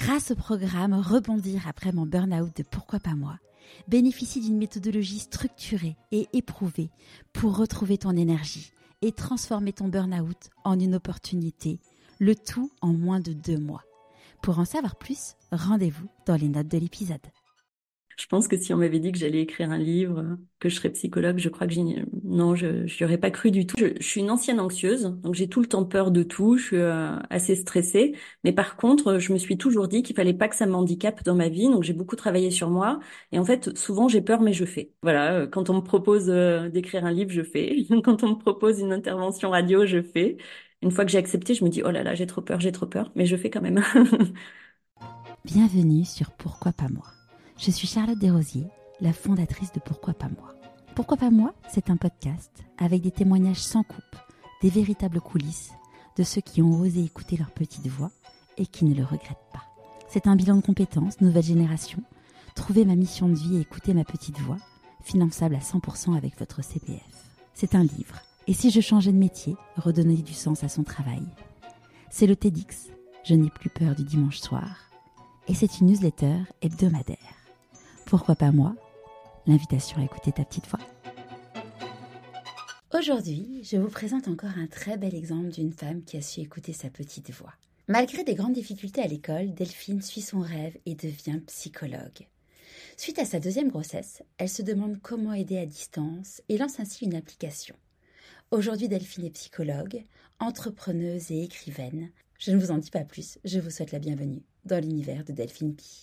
grâce au programme Rebondir après mon burn-out de Pourquoi pas moi, bénéficie d'une méthodologie structurée et éprouvée pour retrouver ton énergie et transformer ton burn-out en une opportunité, le tout en moins de 2 mois. Pour en savoir plus, rendez-vous dans les notes de l'épisode. Je pense que si on m'avait dit que j'allais écrire un livre, que je serais psychologue, je crois que non, je n'y aurais pas cru du tout. Je suis une ancienne anxieuse, donc j'ai tout le temps peur de tout, je suis assez stressée. Mais par contre, je me suis toujours dit qu'il fallait pas que ça m'handicape dans ma vie, donc j'ai beaucoup travaillé sur moi. Et en fait, souvent j'ai peur, mais je fais. Voilà, quand on me propose d'écrire un livre, je fais. Quand on me propose une intervention radio, je fais. Une fois que j'ai accepté, je me dis, oh là là, j'ai trop peur, mais je fais quand même. Bienvenue sur Pourquoi pas moi. Je suis Charlotte Desrosiers, la fondatrice de Pourquoi pas moi. Pourquoi pas moi, c'est un podcast avec des témoignages sans coupe, des véritables coulisses de ceux qui ont osé écouter leur petite voix et qui ne le regrettent pas. C'est un bilan de compétences, nouvelle génération, trouver ma mission de vie et écouter ma petite voix, finançable à 100% avec votre CPF. C'est un livre, et si je changeais de métier, redonner du sens à son travail. C'est le TEDx, je n'ai plus peur du dimanche soir, et c'est une newsletter hebdomadaire. Pourquoi pas moi? L'invitation à écouter ta petite voix. Aujourd'hui, je vous présente encore un très bel exemple d'une femme qui a su écouter sa petite voix. Malgré des grandes difficultés à l'école, Delphine suit son rêve et devient psychologue. Suite à sa 2e grossesse, elle se demande comment aider à distance et lance ainsi une application. Aujourd'hui, Delphine est psychologue, entrepreneuse et écrivaine. Je ne vous en dis pas plus, je vous souhaite la bienvenue dans l'univers de Delphine Pi.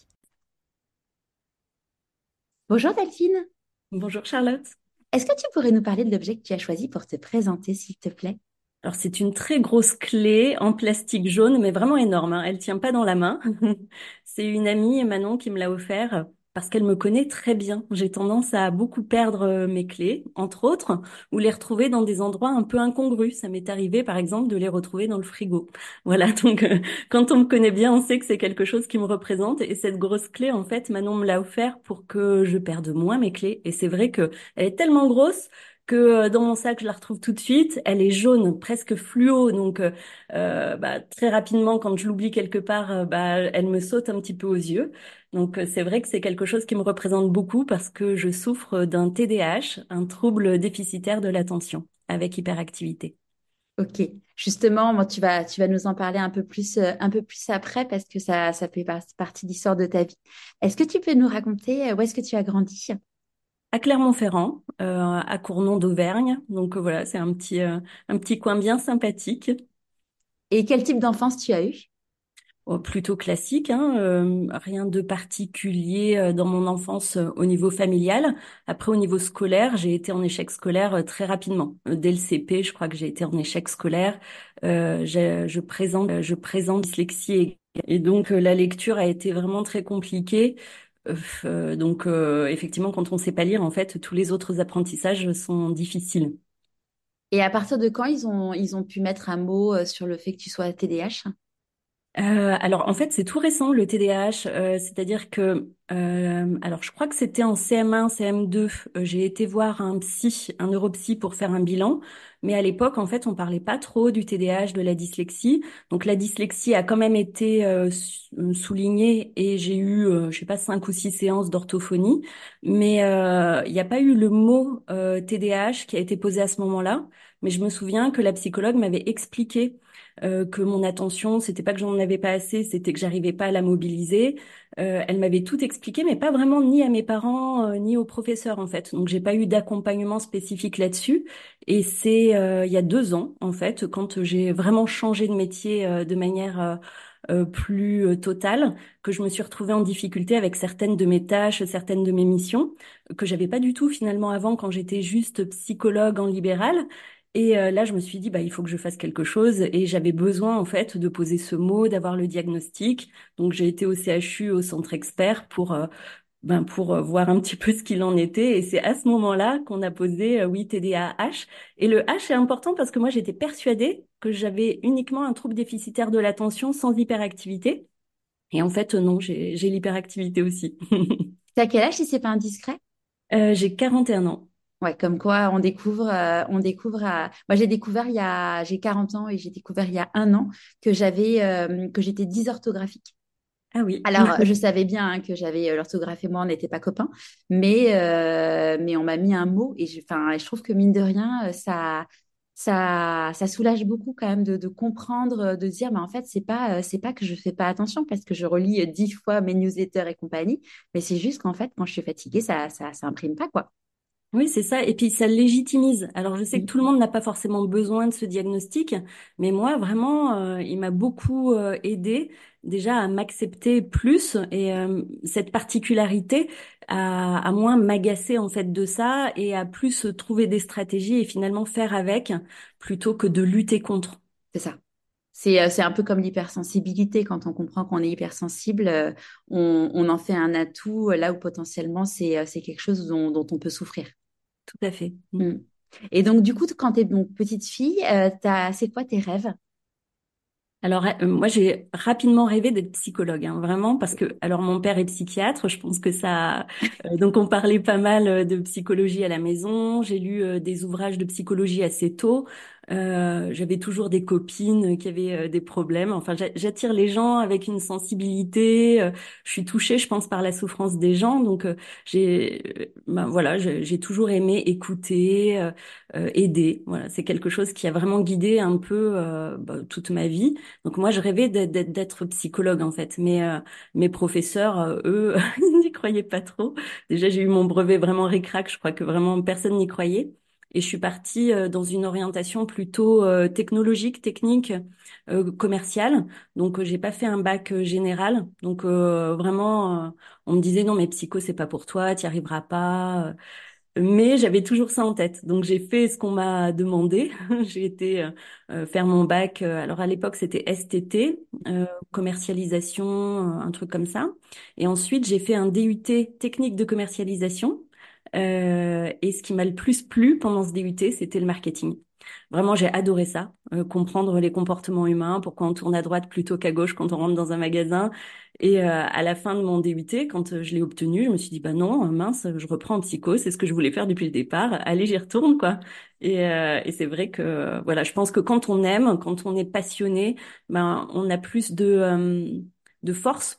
Bonjour Delphine. Bonjour Charlotte. Est-ce que tu pourrais nous parler de l'objet que tu as choisi pour te présenter, s'il te plaît? Alors c'est une très grosse clé en plastique jaune, mais vraiment énorme, hein. Elle tient pas dans la main. C'est une amie, Manon, qui me l'a offert parce qu'elle me connaît très bien. J'ai tendance à beaucoup perdre mes clés, entre autres, ou les retrouver dans des endroits un peu incongrus. Ça m'est arrivé, par exemple, de les retrouver dans le frigo. Voilà, donc quand on me connaît bien, on sait que c'est quelque chose qui me représente. Et cette grosse clé, en fait, Manon me l'a offert pour que je perde moins mes clés. Et c'est vrai que elle est tellement grosse que dans mon sac, je la retrouve tout de suite. Elle est jaune, presque fluo, donc très rapidement, quand je l'oublie quelque part, elle me saute un petit peu aux yeux. Donc c'est vrai que c'est quelque chose qui me représente beaucoup parce que je souffre d'un TDAH, un trouble déficitaire de l'attention, avec hyperactivité. Ok, justement, moi, tu vas nous en parler un peu plus après parce que ça fait partie de l'histoire de ta vie. Est-ce que tu peux nous raconter où est-ce que tu as grandi? À Clermont-Ferrand, à Cournon d'Auvergne. Donc voilà, c'est un petit coin bien sympathique. Et quel type d'enfance tu as eu? Oh, plutôt classique, hein, rien de particulier dans mon enfance au niveau familial. Après, au niveau scolaire, j'ai été en échec scolaire très rapidement. Dès le CP, je crois que j'ai été en échec scolaire. Je présente dyslexie et donc la lecture a été vraiment très compliquée. Effectivement, quand on sait pas lire, en fait, tous les autres apprentissages sont difficiles. Et à partir de quand ils ont pu mettre un mot sur le fait que tu sois TDAH? Alors en fait c'est tout récent le TDAH, c'est-à-dire que alors je crois que c'était en CM1, CM2, j'ai été voir un neuropsy pour faire un bilan, mais à l'époque en fait on parlait pas trop du TDAH, de la dyslexie, donc la dyslexie a quand même été soulignée et j'ai eu je sais pas 5 ou 6 séances d'orthophonie, mais il n'y a pas eu le mot TDAH qui a été posé à ce moment-là, mais je me souviens que la psychologue m'avait expliqué que mon attention, c'était pas que j'en avais pas assez, c'était que j'arrivais pas à la mobiliser. Elle m'avait tout expliqué, mais pas vraiment ni à mes parents ni aux professeurs en fait. Donc j'ai pas eu d'accompagnement spécifique là-dessus. Et c'est il y a 2 ans en fait, quand j'ai vraiment changé de métier de manière plus totale, que je me suis retrouvée en difficulté avec certaines de mes tâches, certaines de mes missions que j'avais pas du tout finalement avant quand j'étais juste psychologue en libéral. Et là, je me suis dit, bah, il faut que je fasse quelque chose. Et j'avais besoin, en fait, de poser ce mot, d'avoir le diagnostic. Donc, j'ai été au CHU, au centre expert, pour voir un petit peu ce qu'il en était. Et c'est à ce moment-là qu'on a posé, oui, TDAH. Et le H est important parce que moi, j'étais persuadée que j'avais uniquement un trouble déficitaire de l'attention sans hyperactivité. Et en fait, non, j'ai l'hyperactivité aussi. T'as quel âge si c'est pas indiscret? J'ai 41 ans. Ouais, comme quoi Moi, j'ai 40 ans et j'ai découvert il y a 1 an que j'étais dysorthographique. Ah oui. Alors, je savais bien que j'avais l'orthographe et moi, on n'était pas copains, mais on m'a mis un mot et enfin, je trouve que mine de rien, ça soulage beaucoup quand même de comprendre, de dire, mais en fait, c'est pas que je fais pas attention parce que je relis 10 fois mes newsletters et compagnie, mais c'est juste qu'en fait, quand je suis fatiguée, ça imprime pas, quoi. Oui, c'est ça. Et puis ça légitimise. Alors je sais que Mm. tout le monde n'a pas forcément besoin de ce diagnostic, mais moi vraiment, il m'a beaucoup aidé déjà à m'accepter plus et cette particularité à moins m'agacer en fait de ça et à plus trouver des stratégies et finalement faire avec plutôt que de lutter contre. C'est ça. C'est un peu comme l'hypersensibilité. Quand on comprend qu'on est hypersensible, on en fait un atout là où potentiellement c'est quelque chose dont on peut souffrir. Tout à fait. Mm. Et donc, du coup, quand tu es donc petite fille, c'est quoi tes rêves? Alors moi j'ai rapidement rêvé d'être psychologue, hein, vraiment parce que alors mon père est psychiatre, je pense que ça donc on parlait pas mal de psychologie à la maison, j'ai lu des ouvrages de psychologie assez tôt. J'avais toujours des copines qui avaient des problèmes. Enfin, j'attire les gens avec une sensibilité. Je suis touchée, je pense, par la souffrance des gens. Donc, ben voilà, j'ai toujours aimé écouter, aider. Voilà, c'est quelque chose qui a vraiment guidé un peu bah, toute ma vie. Donc moi, je rêvais d'être psychologue en fait, mais mes professeurs, eux, ils n'y croyaient pas trop. Déjà, j'ai eu mon brevet vraiment ric-rac. Je crois que vraiment personne n'y croyait. Et je suis partie dans une orientation plutôt technologique, technique, commerciale. Donc j'ai pas fait un bac général. Donc vraiment, on me disait non mais psycho c'est pas pour toi, t'y arriveras pas. Mais j'avais toujours ça en tête. Donc j'ai fait ce qu'on m'a demandé. J'ai été faire mon bac. Alors à l'époque c'était STT, commercialisation, un truc comme ça. Et ensuite j'ai fait un DUT technique de commercialisation. Et ce qui m'a le plus plu pendant ce DUT, c'était le marketing. Vraiment, j'ai adoré ça, comprendre les comportements humains, pourquoi on tourne à droite plutôt qu'à gauche quand on rentre dans un magasin. Et à la fin de mon DUT, quand je l'ai obtenu, je me suis dit, bah non, mince, je reprends en psycho, c'est ce que je voulais faire depuis le départ. Allez, j'y retourne, quoi. Et c'est vrai que, voilà, je pense que quand on aime, quand on est passionné, ben, on a plus de force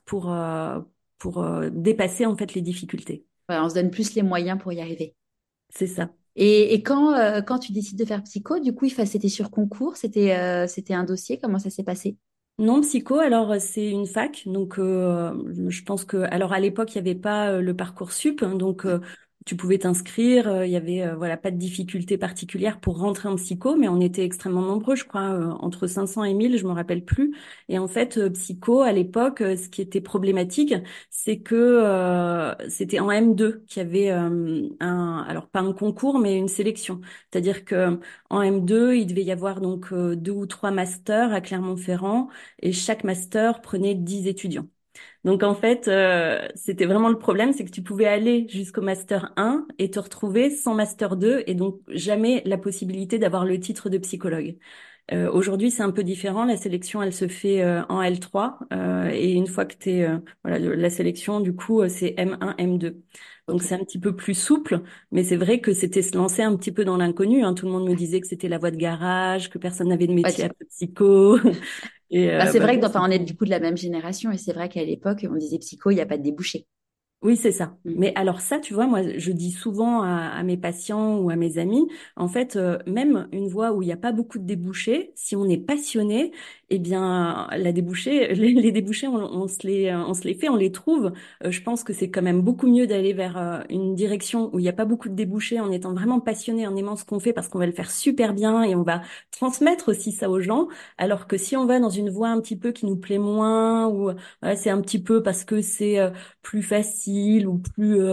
pour dépasser, en fait, les difficultés. Ouais, on se donne plus les moyens pour y arriver. C'est ça. Et quand tu décides de faire psycho, du coup, c'était sur concours, c'était un dossier, comment ça s'est passé? Non, psycho, alors c'est une fac, donc je pense que, alors à l'époque il n'y avait pas le Parcoursup, hein, donc tu pouvais t'inscrire, il y avait voilà pas de difficulté particulière pour rentrer en psycho, mais on était extrêmement nombreux, je crois entre 500 et 1000, je me rappelle plus. Et en fait psycho à l'époque, ce qui était problématique, c'est que c'était en M2 qu'il y avait alors pas un concours mais une sélection, c'est-à-dire que en M2 il devait y avoir donc 2 ou 3 masters à Clermont-Ferrand et chaque master prenait 10 étudiants. Donc en fait, c'était vraiment le problème, c'est que tu pouvais aller jusqu'au master 1 et te retrouver sans master 2 et donc jamais la possibilité d'avoir le titre de psychologue. Aujourd'hui, c'est un peu différent. La sélection, elle se fait en L3 et une fois que t'es voilà, la sélection, du coup, c'est M1, M2. Donc Ok. c'est un petit peu plus souple, mais c'est vrai que c'était se lancer un petit peu dans l'inconnu, hein. Tout le monde me disait que c'était la voie de garage, que personne n'avait de Ouais, métier après psycho. Et bah, c'est bah, vrai moi, que enfin, on est c'était du coup de la même génération et c'est vrai qu'à l'époque, on disait psycho, il n'y a pas de débouché. oui, c'est ça. Mm. Mais alors ça, tu vois, moi, je dis souvent à mes patients ou à mes amis, en fait, même une voie où il n'y a pas beaucoup de débouchés, si on est passionné, eh bien, la débouchée, les débouchés, on se les fait, on les trouve. Je pense que c'est quand même beaucoup mieux d'aller vers une direction où il n'y a pas beaucoup de débouchés, en étant vraiment passionné, en aimant ce qu'on fait, parce qu'on va le faire super bien et on va transmettre aussi ça aux gens. Alors que si on va dans une voie un petit peu qui nous plaît moins, ou voilà, c'est un petit peu parce que c'est plus facile ou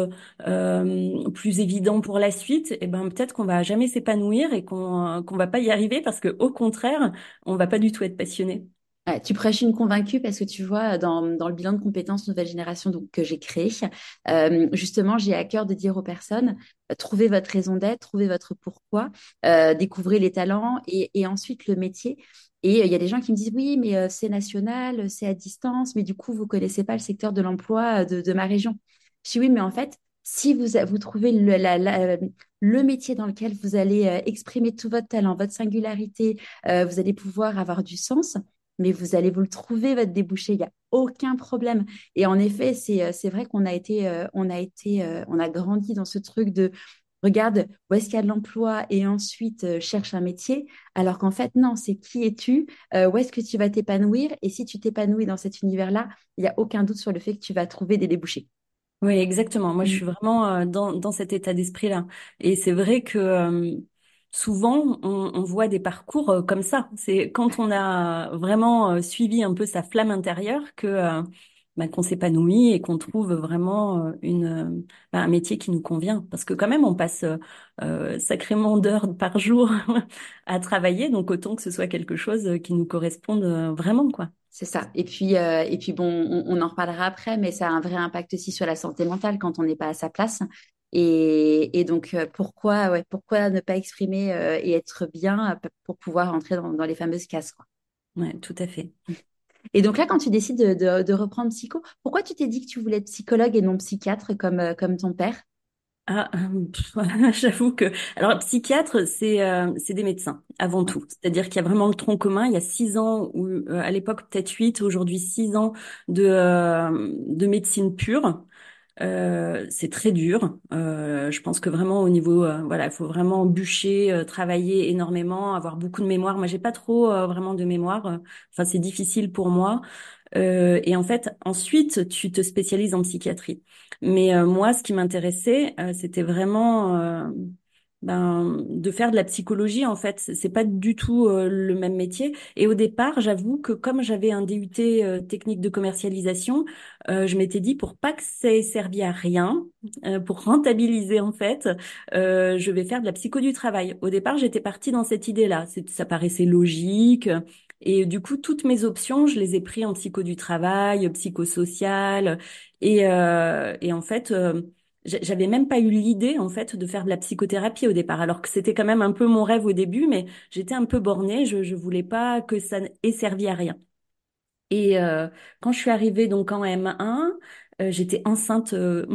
plus évident pour la suite, et ben peut-être qu'on va jamais s'épanouir et qu'on va pas y arriver parce que au contraire, on va pas du tout être passionné. Ouais, tu prêches une convaincue parce que tu vois, dans le bilan de compétences nouvelle génération donc, que j'ai créé, justement, j'ai à cœur de dire aux personnes, trouvez votre raison d'être, trouvez votre pourquoi, découvrez les talents et ensuite le métier. Et il y a des gens qui me disent, oui, mais c'est national, c'est à distance, mais du coup, vous connaissez pas le secteur de l'emploi de ma région. Je dis, oui, mais en fait, si vous trouvez le métier dans lequel vous allez exprimer tout votre talent, votre singularité, vous allez pouvoir avoir du sens mais vous allez vous le trouver, votre débouché, il n'y a aucun problème. Et en effet, c'est vrai qu'on a été, on a grandi dans ce truc de regarde où est-ce qu'il y a de l'emploi et ensuite cherche un métier, alors qu'en fait, non, c'est qui es-tu, où est-ce que tu vas t'épanouir, et si tu t'épanouis dans cet univers-là, il n'y a aucun doute sur le fait que tu vas trouver des débouchés. Oui, exactement. Moi, je suis Mm. vraiment dans cet état d'esprit-là. Et c'est vrai que souvent, on voit des parcours comme ça. C'est quand on a vraiment suivi un peu sa flamme intérieure que qu'on s'épanouit et qu'on trouve vraiment un métier qui nous convient. Parce que quand même, on passe sacrément d'heures par jour à travailler. Donc, autant que ce soit quelque chose qui nous corresponde vraiment, quoi. C'est ça. Et puis bon, on en reparlera après, mais ça a un vrai impact aussi sur la santé mentale quand on n'est pas à sa place. Et donc, pourquoi, ouais, pourquoi ne pas exprimer et être bien pour pouvoir entrer dans les fameuses cases, quoi. Ouais, tout à fait. Et donc là, quand tu décides de reprendre psycho, pourquoi tu t'es dit que tu voulais être psychologue et non psychiatre comme ton père? Ah, j'avoue que alors psychiatre c'est des médecins avant Ouais, tout, c'est-à-dire qu'il y a vraiment le tronc commun. Il y a 6 ans ou à l'époque peut-être 8, aujourd'hui 6 ans de médecine pure. C'est très dur. Je pense que vraiment au niveau voilà, il faut vraiment bûcher, travailler énormément, avoir beaucoup de mémoire. Moi j'ai pas trop vraiment de mémoire. Enfin c'est difficile pour moi. Et en fait, ensuite, tu te spécialises en psychiatrie. Mais moi, ce qui m'intéressait, c'était vraiment de faire de la psychologie. En fait, c'est pas du tout le même métier. Et au départ, j'avoue que comme j'avais un DUT technique de commercialisation, je m'étais dit pour pas que ça ait servi à rien, pour rentabiliser en fait, je vais faire de la psycho du travail. Au départ, j'étais partie dans cette idée-là. Ça paraissait logique. Et du coup, toutes mes options, je les ai prises en psycho du travail, psychosocial. Et en fait, j'avais même pas eu l'idée, en fait, de faire de la psychothérapie au départ, alors que c'était quand même un peu mon rêve au début, mais j'étais un peu bornée. Je voulais pas que ça ait servi à rien. Et quand je suis arrivée donc en M1, j'étais enceinte,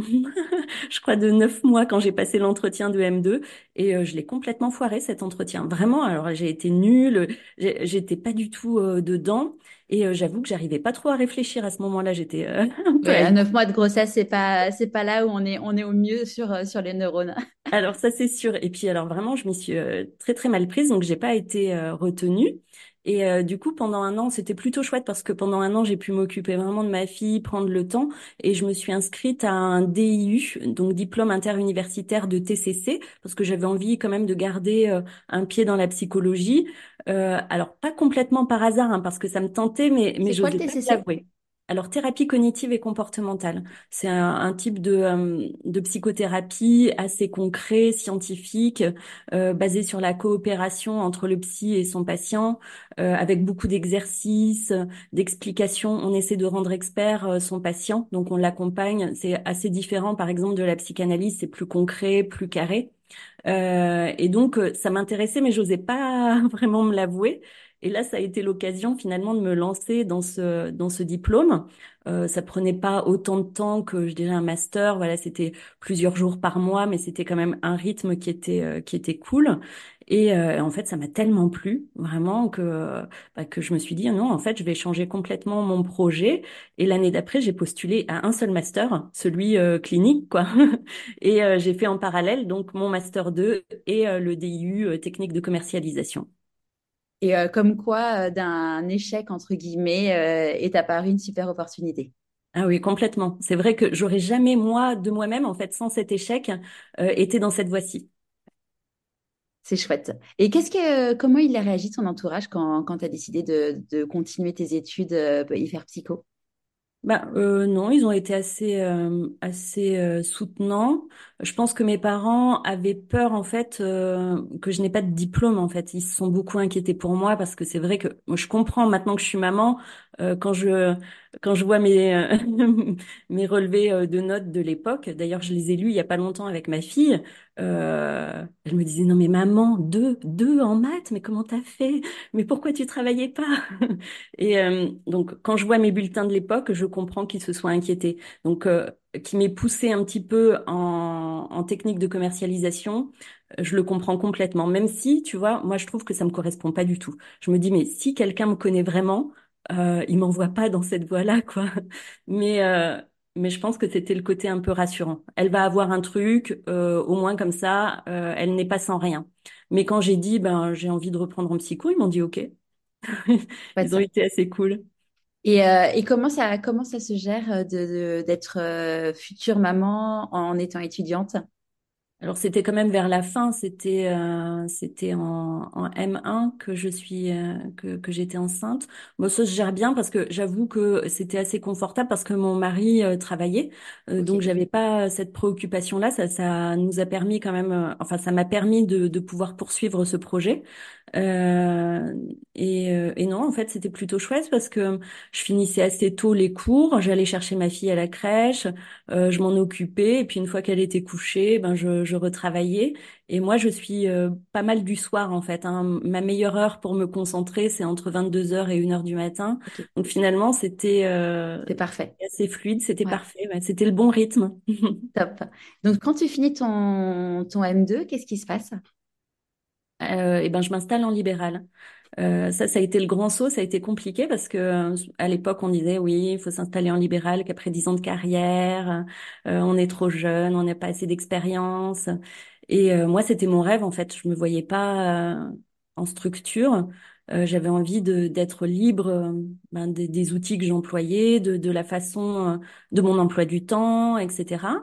je crois, de 9 mois quand j'ai passé l'entretien de M2 et je l'ai complètement foiré cet entretien. Vraiment, alors j'ai été nulle, j'étais pas du tout dedans et j'avoue que j'arrivais pas trop à réfléchir à ce moment-là. J'étais un peu ouais, à ailleurs. 9 mois de grossesse, c'est pas là où on est au mieux sur les neurones. Alors ça c'est sûr. Et puis alors vraiment je m'y suis très très mal prise donc j'ai pas été retenue. Et du coup pendant un an c'était plutôt chouette parce que pendant un an j'ai pu m'occuper vraiment de ma fille, prendre le temps et je me suis inscrite à un DIU donc diplôme interuniversitaire de TCC parce que j'avais envie quand même de garder un pied dans la psychologie. Alors pas complètement par hasard hein, parce que ça me tentait mais C'est quoi le j'osais pas TCC? l'avouer. Alors, thérapie cognitive et comportementale. C'est un type de psychothérapie assez concret, scientifique, basé sur la coopération entre le psy et son patient, avec beaucoup d'exercices, d'explications. On essaie de rendre expert son patient, donc on l'accompagne. C'est assez différent, par exemple, de la psychanalyse, c'est plus concret, plus carré. Et donc, ça m'intéressait, mais j'osais pas vraiment me l'avouer. Et là, ça a été l'occasion finalement de me lancer dans ce diplôme. Ça prenait pas autant de temps que je dirais un master. Voilà, c'était plusieurs jours par mois, mais c'était quand même un rythme qui était cool. Et en fait, ça m'a tellement plu, vraiment, que je me suis dit, non, en fait, je vais changer complètement mon projet. Et l'année d'après, j'ai postulé à un seul master, celui clinique, quoi. Et j'ai fait en parallèle donc mon master 2 et le DIU technique de commercialisation. Et comme quoi, d'un échec, entre guillemets, est apparue une super opportunité. Ah oui, complètement. C'est vrai que j'aurais jamais moi de moi-même en fait sans cet échec été dans cette voie-ci. C'est chouette. Et comment il a réagi ton entourage quand tu as décidé de continuer tes études y faire psycho? Non, ils ont été assez soutenants. Je pense que mes parents avaient peur en fait que je n'ai pas de diplôme en fait. Ils se sont beaucoup inquiétés pour moi parce que c'est vrai que moi, je comprends maintenant que je suis maman quand je vois mes mes relevés de notes de l'époque. D'ailleurs, je les ai lus il y a pas longtemps avec ma fille. Elle me disait non mais maman deux en maths mais comment t'as fait? Mais pourquoi tu travaillais pas? Et donc, quand je vois mes bulletins de l'époque, je comprends qu'ils se soient inquiétés. Donc, qui m'ait poussé un petit peu en technique de commercialisation, je le comprends complètement. Même si, tu vois, moi, je trouve que ça me correspond pas du tout. Je me dis, mais si quelqu'un me connaît vraiment, il m'envoie pas dans cette voie-là, quoi. Mais, euh, mais je pense que c'était le côté un peu rassurant. Elle va avoir un truc, au moins comme ça, elle n'est pas sans rien. Mais quand j'ai dit, ben, j'ai envie de reprendre en psycho, ils m'ont dit OK. Pas de Ils ont ça. été assez cool. Et comment ça se gère d'être future maman en étant étudiante? Alors c'était quand même vers la fin, c'était en M1 que je suis que j'étais enceinte. Bon, ça se gère bien parce que j'avoue que c'était assez confortable parce que mon mari travaillait. Donc Ok, j'avais pas cette préoccupation-là. Ça nous a permis quand même, enfin ça m'a permis de pouvoir poursuivre ce projet. Euh, et non, en fait, c'était plutôt chouette parce que je finissais assez tôt les cours, j'allais chercher ma fille à la crèche, je m'en occupais, et puis une fois qu'elle était couchée, ben je retravaillais. Et moi, je suis pas mal du soir en fait, hein. Ma meilleure heure pour me concentrer, c'est entre 22 heures et 1 heure du matin. ok, Donc finalement, c'est parfait. assez fluide, c'était Ouais, parfait, ouais, c'était le bon rythme. top. Donc, quand tu finis ton M2, qu'est-ce qui se passe? Et ben je m'installe en libéral. Ça a été le grand saut, ça a été compliqué parce que à l'époque on disait oui, il faut s'installer en libéral qu'après 10 ans de carrière, on est trop jeune, on n'a pas assez d'expérience. Et moi c'était mon rêve en fait, je me voyais pas en structure. J'avais envie d'être libre ben, des outils que j'employais, de la façon de mon emploi du temps, etc.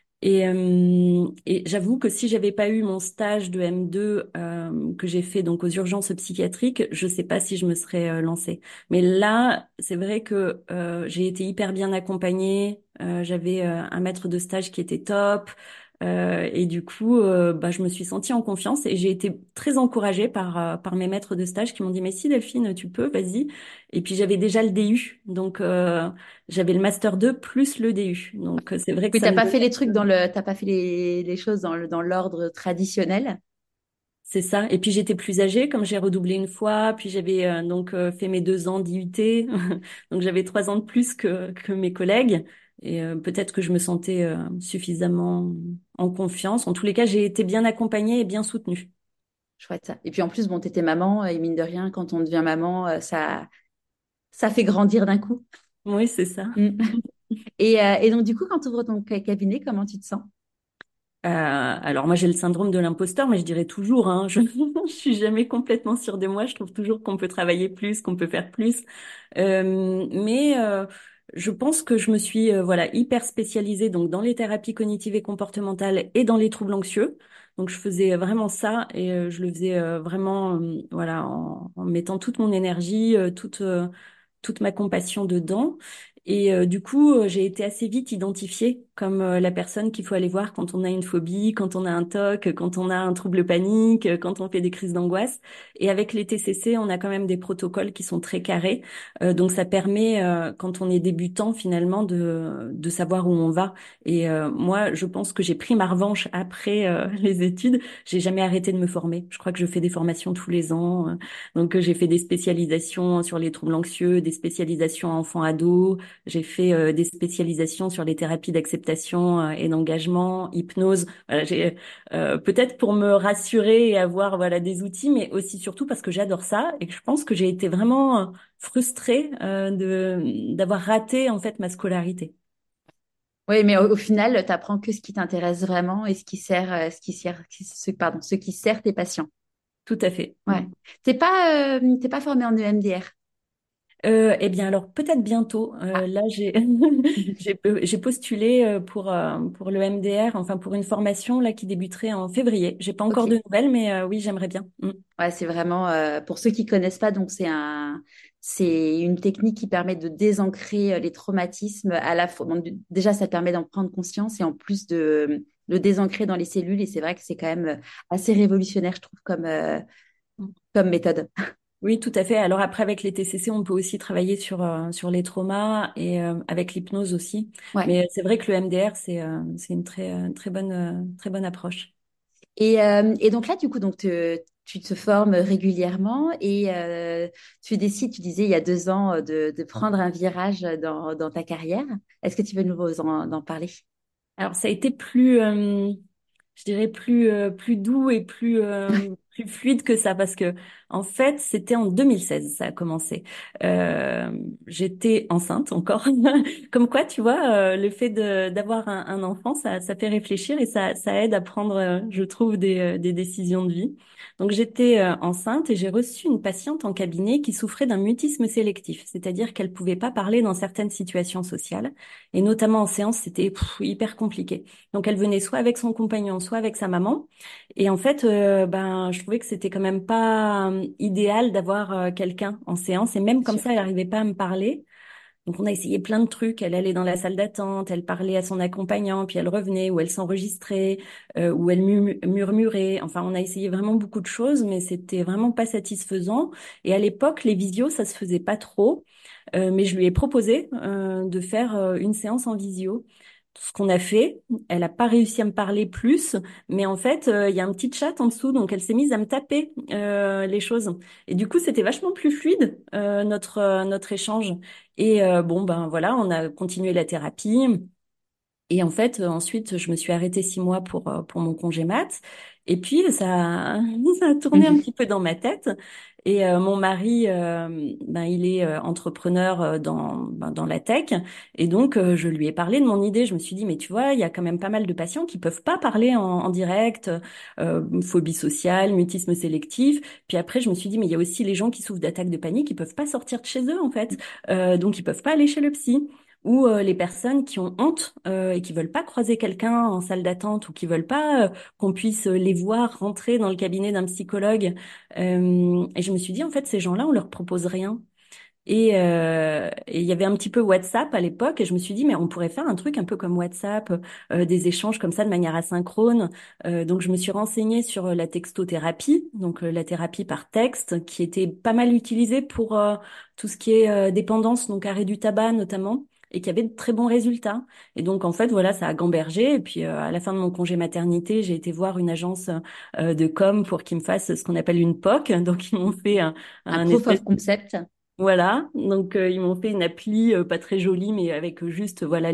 Et j'avoue que si j'avais pas eu mon stage de M2 que j'ai fait donc aux urgences psychiatriques, je sais pas si je me serais lancée. Mais là, c'est vrai que j'ai été hyper bien accompagnée. J'avais un maître de stage qui était top. Et du coup, bah, je me suis sentie en confiance et j'ai été très encouragée par mes maîtres de stage qui m'ont dit, mais si Delphine, tu peux, vas-y. Et puis j'avais déjà le DU, donc j'avais le master 2 plus le DU. Donc c'est vrai que Oui, ça t'as me pas donnait. fait les trucs t'as pas fait les choses dans l'ordre traditionnel. C'est ça. Et puis j'étais plus âgée, comme j'ai redoublé une fois, puis j'avais donc fait mes 2 ans d'IUT, donc j'avais 3 ans de plus que mes collègues. Et peut-être que je me sentais suffisamment en confiance. En tous les cas, j'ai été bien accompagnée et bien soutenue. Chouette ça. Et puis en plus, bon, t'étais maman, et mine de rien, quand on devient maman, ça fait grandir d'un coup. Oui, c'est ça. Mm. Et donc, du coup, quand tu ouvres ton cabinet, comment tu te sens? Alors moi j'ai le syndrome de l'imposteur, mais je dirais toujours, hein, je suis jamais complètement sûre de moi. Je trouve toujours qu'on peut travailler plus, qu'on peut faire plus. Mais je pense que je me suis voilà hyper spécialisée donc dans les thérapies cognitives et comportementales et dans les troubles anxieux. Donc je faisais vraiment ça et je le faisais vraiment voilà en mettant toute mon énergie, toute ma compassion dedans. Et du coup, j'ai été assez vite identifiée comme la personne qu'il faut aller voir quand on a une phobie, quand on a un TOC, quand on a un trouble panique, quand on fait des crises d'angoisse. Et avec les TCC, on a quand même des protocoles qui sont très carrés. Donc ça permet, quand on est débutant, finalement, de savoir où on va. Et moi, je pense que j'ai pris ma revanche après les études. J'ai jamais arrêté de me former. Je crois que je fais des formations tous les ans. Donc j'ai fait des spécialisations sur les troubles anxieux, des spécialisations enfants-ados. J'ai fait des spécialisations sur les thérapies d'acceptation et d'engagement, hypnose. Voilà, j'ai peut-être pour me rassurer et avoir voilà des outils, mais aussi surtout parce que j'adore ça et que je pense que j'ai été vraiment frustrée de d'avoir raté en fait ma scolarité. Oui, mais au final, tu apprends que ce qui t'intéresse vraiment et ce qui sert tes patients. Tout à fait. Ouais. T'es pas formé en EMDR. Eh bien alors peut-être bientôt. Ah, Là j'ai postulé pour le MDR, enfin pour une formation là qui débuterait en février. J'ai pas encore ok. de nouvelles, mais oui j'aimerais bien. Mm. Ouais, c'est vraiment pour ceux qui connaissent pas, donc c'est une technique qui permet de désancrer les traumatismes à la fois. Bon, déjà, ça permet d'en prendre conscience et en plus de le désancrer dans les cellules. Et c'est vrai que c'est quand même assez révolutionnaire, je trouve, comme méthode. Oui, tout à fait. Alors après avec les TCC, on peut aussi travailler sur les traumas et avec l'hypnose aussi. Ouais. Mais c'est vrai que le MDR c'est une très bonne approche. Et donc là, du coup, tu te formes régulièrement et tu décides, tu disais il y a 2 ans, de prendre un virage dans ta carrière. Est-ce que tu veux nous en parler? Alors ça a été plus je dirais plus doux et plus plus fluide que ça parce que en fait c'était en 2016 ça a commencé. Euh, J'étais enceinte encore. Comme quoi tu vois le fait de d'avoir un enfant ça fait réfléchir et ça aide à prendre je trouve des décisions de vie. Donc j'étais enceinte et j'ai reçu une patiente en cabinet qui souffrait d'un mutisme sélectif, c'est-à-dire qu'elle pouvait pas parler dans certaines situations sociales et notamment en séance c'était hyper compliqué. Donc elle venait soit avec son compagnon soit avec sa maman. Et en fait, ben, je trouvais que c'était quand même pas idéal d'avoir quelqu'un en séance. Et même Bien comme sûr. ça, elle n'arrivait pas à me parler. Donc, on a essayé plein de trucs. Elle allait dans la salle d'attente, elle parlait à son accompagnant, puis elle revenait, ou elle s'enregistrait, ou elle murmurait. Enfin, on a essayé vraiment beaucoup de choses, mais c'était vraiment pas satisfaisant. Et à l'époque, les visios, ça se faisait pas trop. Mais je lui ai proposé de faire une séance en visio. Tout ce qu'on a fait, elle n'a pas réussi à me parler plus, mais en fait, il y a un petit chat en dessous, donc elle s'est mise à me taper les choses. Et du coup, c'était vachement plus fluide notre échange. Et bon, ben voilà, on a continué la thérapie. Et en fait, ensuite, je me suis arrêtée 6 mois pour mon congé mat. Et puis, ça a tourné un petit peu dans ma tête. Et mon mari, ben, il est entrepreneur dans la tech. Et donc, je lui ai parlé de mon idée. Je me suis dit, mais tu vois, il y a quand même pas mal de patients qui peuvent pas parler en direct, phobie sociale, mutisme sélectif. Puis après, je me suis dit, mais il y a aussi les gens qui souffrent d'attaques de panique, qui peuvent pas sortir de chez eux, en fait. Donc, ils peuvent pas aller chez le psy ou les personnes qui ont honte et qui veulent pas croiser quelqu'un en salle d'attente ou qui veulent pas qu'on puisse les voir rentrer dans le cabinet d'un psychologue. Et je me suis dit, en fait, ces gens-là, on leur propose rien. Et il y avait un petit peu WhatsApp à l'époque, et je me suis dit, mais on pourrait faire un truc un peu comme WhatsApp, des échanges comme ça de manière asynchrone. Donc je me suis renseignée sur la textothérapie, donc la thérapie par texte, qui était pas mal utilisée pour tout ce qui est dépendance, donc arrêt du tabac notamment, et qui avait de très bons résultats. Et donc en fait, voilà, ça a gambergé. Et puis à la fin de mon congé maternité, j'ai été voir une agence de com pour qu'ils me fassent ce qu'on appelle une POC. Donc ils m'ont fait Un un proof espèce of concept. voilà, donc ils m'ont fait une appli pas très jolie, mais avec juste voilà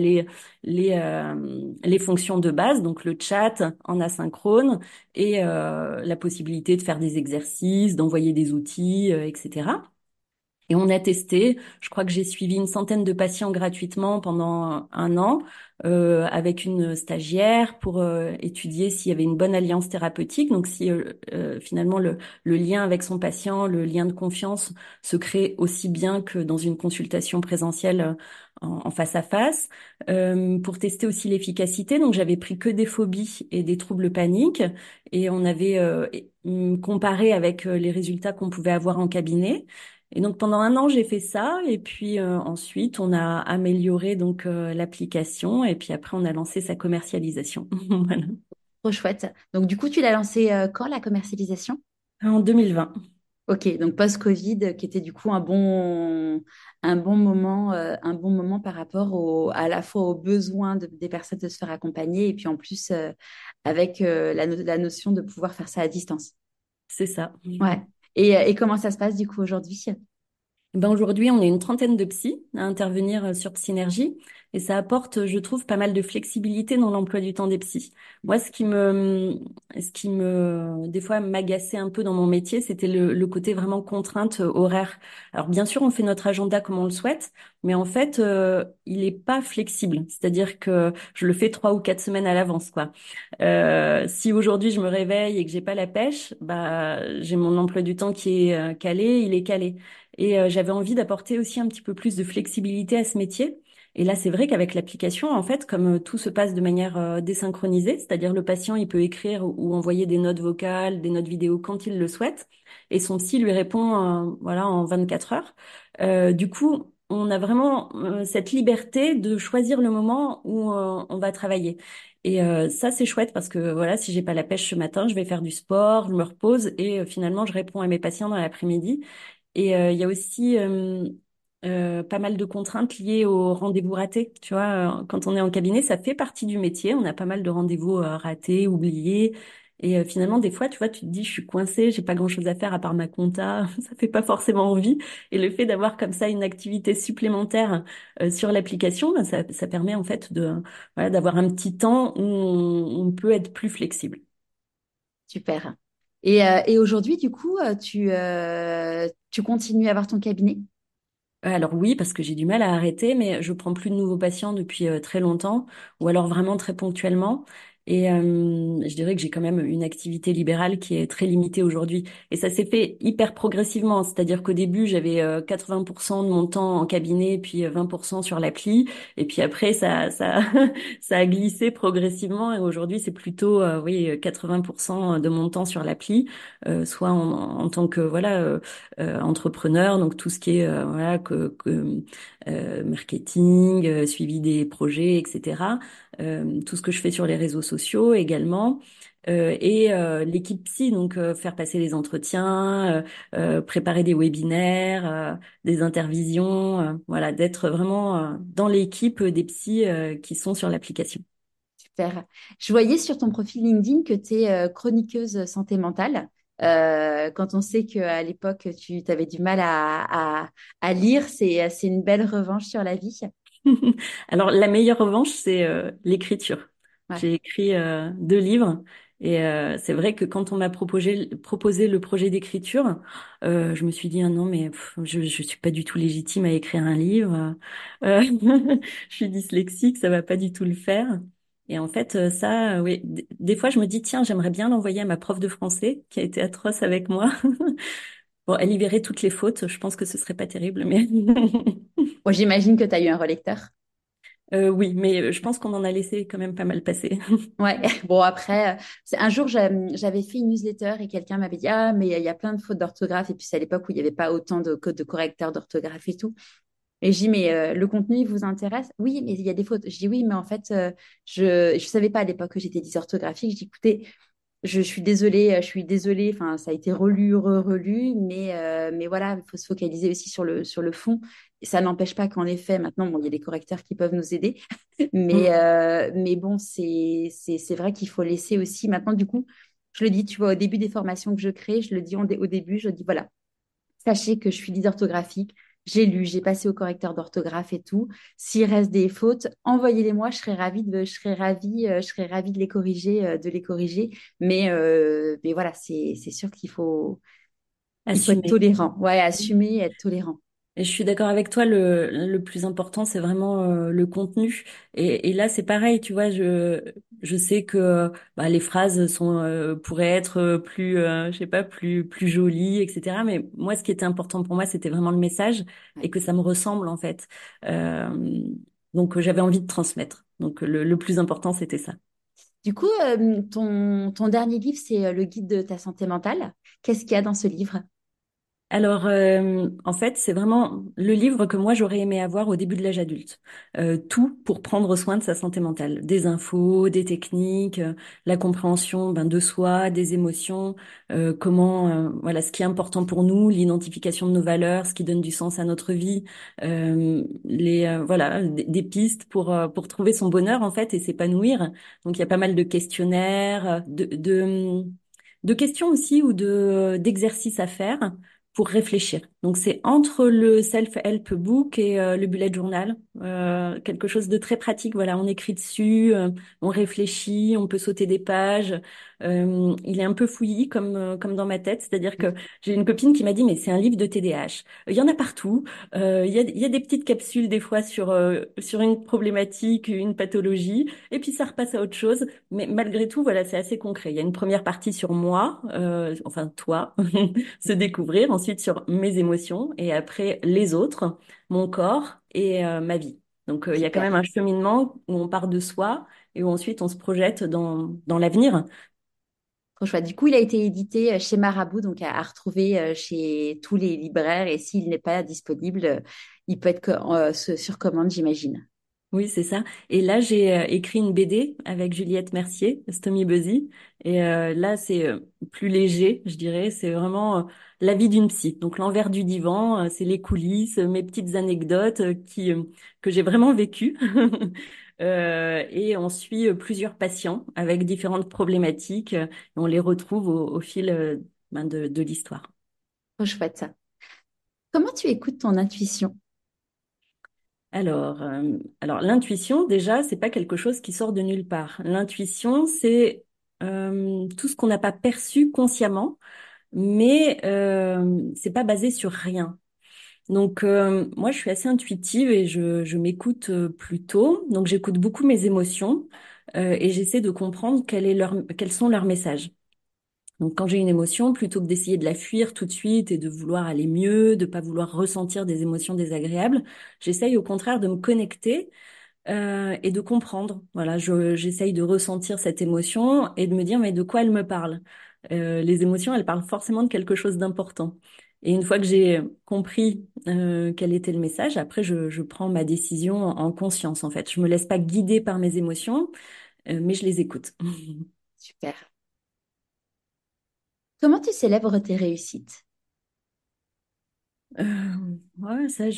les fonctions de base, donc le chat en asynchrone et la possibilité de faire des exercices, d'envoyer des outils, etc. Et on a testé, je crois que j'ai suivi une centaine de patients gratuitement pendant un an avec une stagiaire pour étudier s'il y avait une bonne alliance thérapeutique. Donc si finalement le lien avec son patient, le lien de confiance se crée aussi bien que dans une consultation présentielle en face à face. Pour tester aussi l'efficacité, donc j'avais pris que des phobies et des troubles paniques et on avait comparé avec les résultats qu'on pouvait avoir en cabinet. Et donc pendant un an, j'ai fait ça et puis ensuite on a amélioré donc l'application et puis après on a lancé sa commercialisation. Voilà. Trop chouette. Donc, du coup, tu l'as lancé quand la commercialisation? En 2020. Ok, donc post-Covid, qui était du coup un bon moment par rapport à la fois aux besoins des personnes de se faire accompagner et puis en plus avec la notion de pouvoir faire ça à distance. C'est ça. Ouais. Et comment ça se passe du coup aujourd'hui? Ben aujourd'hui, on est une trentaine de psys à intervenir sur Psynergie et ça apporte, je trouve, pas mal de flexibilité dans l'emploi du temps des psys. Moi, des fois, m'agaçait un peu dans mon métier, c'était le côté vraiment contrainte horaire. Alors, bien sûr, on fait notre agenda comme on le souhaite, mais en fait, il est pas flexible. C'est-à-dire que je le fais 3 ou 4 semaines à l'avance, quoi. Si aujourd'hui je me réveille et que j'ai pas la pêche, bah, j'ai mon emploi du temps qui est calé, il est calé. Et j'avais envie d'apporter aussi un petit peu plus de flexibilité à ce métier. Et là, c'est vrai qu'avec l'application, en fait, comme tout se passe de manière désynchronisée, c'est-à-dire le patient, il peut écrire ou envoyer des notes vocales, des notes vidéo quand il le souhaite, et son psy lui répond, voilà, en 24 heures. Du coup, on a vraiment cette liberté de choisir le moment où on va travailler. Et ça, c'est chouette parce que voilà, si j'ai pas la pêche ce matin, je vais faire du sport, je me repose et finalement, je réponds à mes patients dans l'après-midi. Et il y a aussi pas mal de contraintes liées aux rendez-vous ratés. Tu vois, quand on est en cabinet, ça fait partie du métier. On a pas mal de rendez-vous ratés, oubliés. Et finalement, des fois, tu vois, tu te dis, je suis coincée, j'ai pas grand-chose à faire à part ma compta. Ça fait pas forcément envie. Et le fait d'avoir comme ça une activité supplémentaire sur l'application, ben, ça permet en fait voilà, d'avoir un petit temps où on peut être plus flexible. Super. Et aujourd'hui, du coup, tu continues à avoir ton cabinet? Alors oui, parce que j'ai du mal à arrêter, mais je prends plus de nouveaux patients depuis très longtemps, ou alors vraiment très ponctuellement. Et je dirais que j'ai quand même une activité libérale qui est très limitée aujourd'hui. Et ça s'est fait hyper progressivement, c'est-à-dire qu'au début, j'avais 80% de mon temps en cabinet, puis 20% sur l'appli. Et puis après, ça a glissé progressivement. Et aujourd'hui, c'est plutôt oui, 80% de mon temps sur l'appli, soit en tant que entrepreneur, donc tout ce qui est marketing, suivi des projets, etc. Tout ce que je fais sur les réseaux sociaux également. L'équipe psy, donc faire passer les entretiens, préparer des webinaires, des intervisions, voilà, d'être vraiment dans l'équipe des psys qui sont sur l'application. Super. Je voyais sur ton profil LinkedIn que tu es chroniqueuse santé mentale. Quand on sait qu'à l'époque, tu avais du mal à lire, c'est une belle revanche sur la vie. Alors, la meilleure revanche, c'est l'écriture. Ouais. J'ai écrit 2 livres et c'est vrai que quand on m'a proposé le projet d'écriture, je me suis dit, ah non, mais je suis pas du tout légitime à écrire un livre. Euh, je suis dyslexique, ça va pas du tout le faire. Et en fait, oui, des fois, je me dis, tiens, j'aimerais bien l'envoyer à ma prof de français qui a été atroce avec moi. Bon, elle y verrait toutes les fautes. Je pense que ce serait pas terrible, mais Bon, j'imagine que tu as eu un relecteur. Oui, mais je pense qu'on en a laissé quand même pas mal passer. Ouais, bon après, un jour j'avais fait une newsletter et quelqu'un m'avait dit, ah mais il y a plein de fautes d'orthographe et puis c'est à l'époque où il n'y avait pas autant de codes de correcteurs d'orthographe et tout. Et je dis, mais le contenu, il vous intéresse? Oui, mais il y a des fautes. Je dis, oui, mais en fait, je savais pas à l'époque que j'étais dysorthographique. Je dis, écoutez, je suis désolée. Enfin, ça a été relu, relu, mais voilà, il faut se focaliser aussi sur le fond. Et ça n'empêche pas qu'en effet, maintenant, bon, il y a des correcteurs qui peuvent nous aider, Mm. mais bon, c'est vrai qu'il faut laisser aussi. Maintenant, du coup, je le dis, tu vois, au début des formations que je crée, je le dis au début, je dis, voilà. Sachez que je suis dysorthographique. J'ai lu, j'ai passé au correcteur d'orthographe et tout. S'il reste des fautes, envoyez-les-moi. Je serais ravie de les corriger, de les corriger. Mais voilà, c'est sûr il faut être Assumer. tolérant. Ouais, assumer et être tolérant. Et je suis d'accord avec toi, le plus important, c'est vraiment le contenu. Et là, c'est pareil, tu vois, je sais que bah, les phrases pourraient être plus, je sais pas, plus jolies, etc. Mais moi, ce qui était important pour moi, c'était vraiment le message Ouais. et que ça me ressemble, en fait. Euh, donc, j'avais envie de transmettre. Donc, le plus important, c'était ça. Du coup, ton dernier livre, c'est le guide de ta santé mentale. Qu'est-ce qu'il y a dans ce livre? Alors, en fait, c'est vraiment le livre que moi j'aurais aimé avoir au début de l'âge adulte. Tout pour prendre soin de sa santé mentale. Des infos, des techniques, la compréhension de soi, des émotions, comment, voilà, ce qui est important pour nous, l'identification de nos valeurs, ce qui donne du sens à notre vie, voilà, des pistes pour trouver son bonheur en fait et s'épanouir. Donc, il y a pas mal de questionnaires, de questions aussi ou d'exercices à faire pour réfléchir. Donc c'est entre le self-help book et le bullet journal, quelque chose de très pratique. Voilà, on écrit dessus, on réfléchit, on peut sauter des pages. Il est un peu fouillis comme dans ma tête, c'est-à-dire que j'ai une copine qui m'a dit mais c'est un livre de TDAH. Il y en a partout. Il y a des petites capsules des fois sur une problématique, une pathologie, et puis ça repasse à autre chose. Mais malgré tout, voilà, c'est assez concret. Il y a une première partie sur moi, enfin toi, se découvrir, ensuite sur mes émotions et après les autres, mon corps et ma vie. Donc il y a quand Super. même un cheminement où on part de soi et où ensuite on se projette dans l'avenir. Trop chouette. Du coup, il a été édité chez Marabout, donc à retrouver chez tous les libraires. Et s'il n'est pas disponible, il peut être sur commande, j'imagine. Oui, c'est ça. Et là, j'ai écrit une BD avec Juliette Mercier, Stomy Buzzy. Et là, c'est plus léger, je dirais. C'est vraiment la vie d'une psy. Donc, l'envers du divan, c'est les coulisses, mes petites anecdotes que j'ai vraiment vécues. Et on suit plusieurs patients avec différentes problématiques. Et on les retrouve au fil de l'histoire. Trop chouette ça. Comment tu écoutes ton intuition? Alors l'intuition, déjà, c'est pas quelque chose qui sort de nulle part. L'intuition, c'est tout ce qu'on n'a pas perçu consciemment, mais c'est pas basé sur rien. Donc moi, je suis assez intuitive et je m'écoute plutôt. Donc j'écoute beaucoup mes émotions et j'essaie de comprendre quels sont leurs messages. Donc quand j'ai une émotion, plutôt que d'essayer de la fuir tout de suite et de vouloir aller mieux, de pas vouloir ressentir des émotions désagréables, j'essaye au contraire de me connecter et de comprendre. Voilà, j'essaye de ressentir cette émotion et de me dire mais de quoi elle me parle. Les émotions, elles parlent forcément de quelque chose d'important. Et une fois que j'ai compris quel était le message, après je prends ma décision en conscience en fait. Je me laisse pas guider par mes émotions, mais je les écoute. Super. Comment tu célèbres tes réussites? Ouais, ça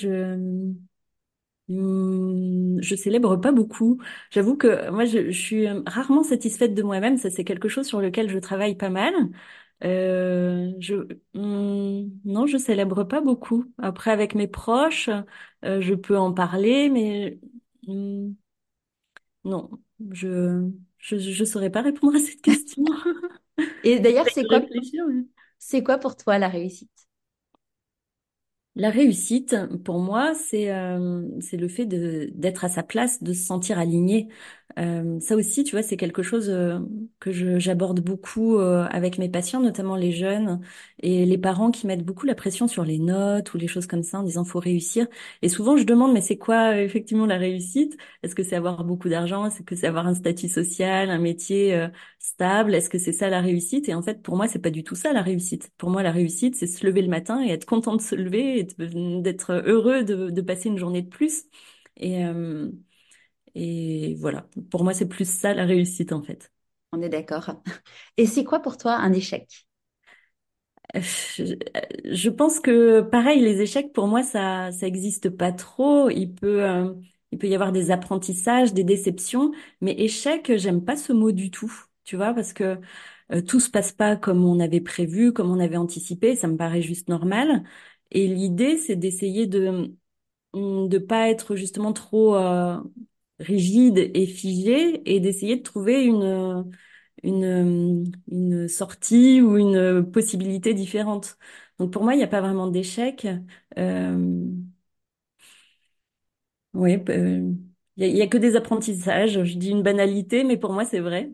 je célèbre pas beaucoup. J'avoue que moi, je suis rarement satisfaite de moi-même. Ça, c'est quelque chose sur lequel je travaille pas mal. Je, non, je célèbre pas beaucoup. Après, avec mes proches, je peux en parler, mais hum, non, je saurais pas répondre à cette question. Et d'ailleurs, J'essaie de réfléchir. c'est quoi pour toi la réussite? La réussite, pour moi, c'est le fait de d'être à sa place, de se sentir aligné. Ça aussi, tu vois, c'est quelque chose que j'aborde beaucoup avec mes patients, notamment les jeunes et les parents qui mettent beaucoup la pression sur les notes ou les choses comme ça en disant faut réussir. Et souvent, je demande, mais c'est quoi effectivement la réussite? Est-ce que c'est avoir beaucoup d'argent? Est-ce que c'est avoir un statut social, un métier stable? Est-ce que c'est ça la réussite? Et en fait, pour moi, c'est pas du tout ça la réussite. Pour moi, la réussite, c'est se lever le matin et être content de se lever et d'être heureux de passer une journée de plus. Et, euh, et voilà. Pour moi, c'est plus ça la réussite, en fait. On est d'accord. Et c'est quoi pour toi un échec? Je, je pense que pareil, les échecs pour moi ça existe pas trop. Il peut y avoir des apprentissages, des déceptions, mais échec, j'aime pas ce mot du tout. Tu vois, parce que tout se passe pas comme on avait prévu, comme on avait anticipé. Ça me paraît juste normal. Et l'idée, c'est d'essayer de pas être justement trop rigide et figé et d'essayer de trouver une sortie ou une possibilité différente. Donc pour moi, il n'y a pas vraiment d'échec. Euh, oui, il y a que des apprentissages. Je dis une banalité, mais pour moi, c'est vrai.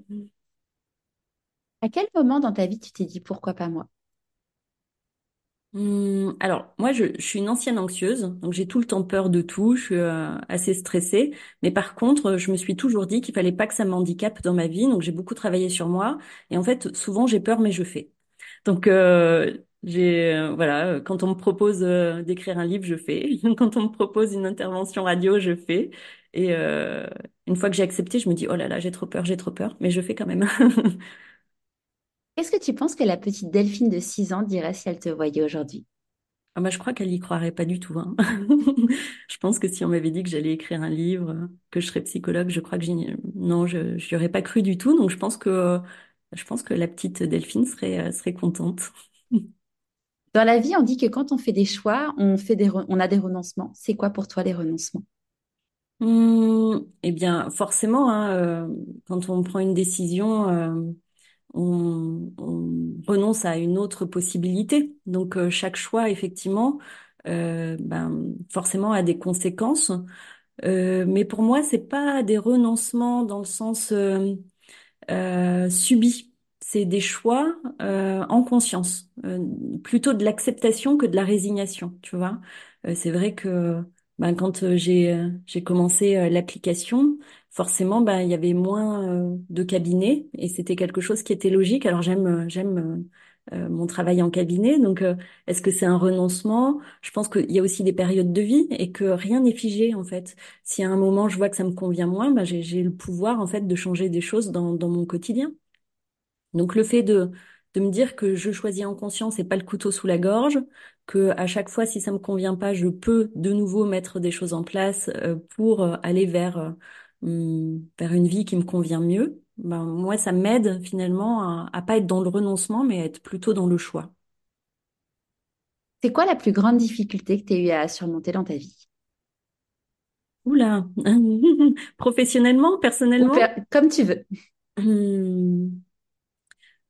À quel moment dans ta vie tu t'es dit pourquoi pas moi? Alors, moi, je suis une ancienne anxieuse, donc j'ai tout le temps peur de tout, je suis assez stressée. Mais par contre, je me suis toujours dit qu'il fallait pas que ça m'handicape dans ma vie, donc j'ai beaucoup travaillé sur moi. Et en fait, souvent, j'ai peur, mais je fais. Donc, voilà, quand on me propose d'écrire un livre, je fais. Quand on me propose une intervention radio, je fais. Et une fois que j'ai accepté, je me dis, oh là là, j'ai trop peur, mais je fais quand même. Qu'est-ce que tu penses que la petite Delphine de 6 ans dirait si elle te voyait aujourd'hui? Ah bah, je crois qu'elle y croirait pas du tout, hein. Je pense que si on m'avait dit que j'allais écrire un livre, que je serais psychologue, je crois que non, je n'y aurais pas cru du tout. Donc je pense que la petite Delphine serait contente. Dans la vie, on dit que quand on fait des choix, on a des renoncements. C'est quoi pour toi les renoncements? Eh bien, forcément, hein, quand on prend une décision, on renonce à une autre possibilité. Donc chaque choix, effectivement, forcément a des conséquences. Mais pour moi, c'est pas des renoncements dans le sens subis. C'est des choix en conscience, plutôt de l'acceptation que de la résignation, tu vois. C'est vrai que quand j'ai commencé l'application, forcément il y avait moins de cabinets et c'était quelque chose qui était logique. Alors j'aime mon travail en cabinet, donc est-ce que c'est un renoncement? Je pense qu'il y a aussi des périodes de vie et que rien n'est figé en fait. Si à un moment je vois que ça me convient moins, j'ai le pouvoir en fait de changer des choses dans mon quotidien. Donc le fait de me dire que je choisis en conscience et pas le couteau sous la gorge, que à chaque fois si ça me convient pas, je peux de nouveau mettre des choses en place pour aller vers une vie qui me convient mieux. Ben, moi, ça m'aide finalement à pas être dans le renoncement, mais à être plutôt dans le choix. C'est quoi la plus grande difficulté que tu as eu à surmonter dans ta vie? Oula, professionnellement, personnellement. Comme tu veux.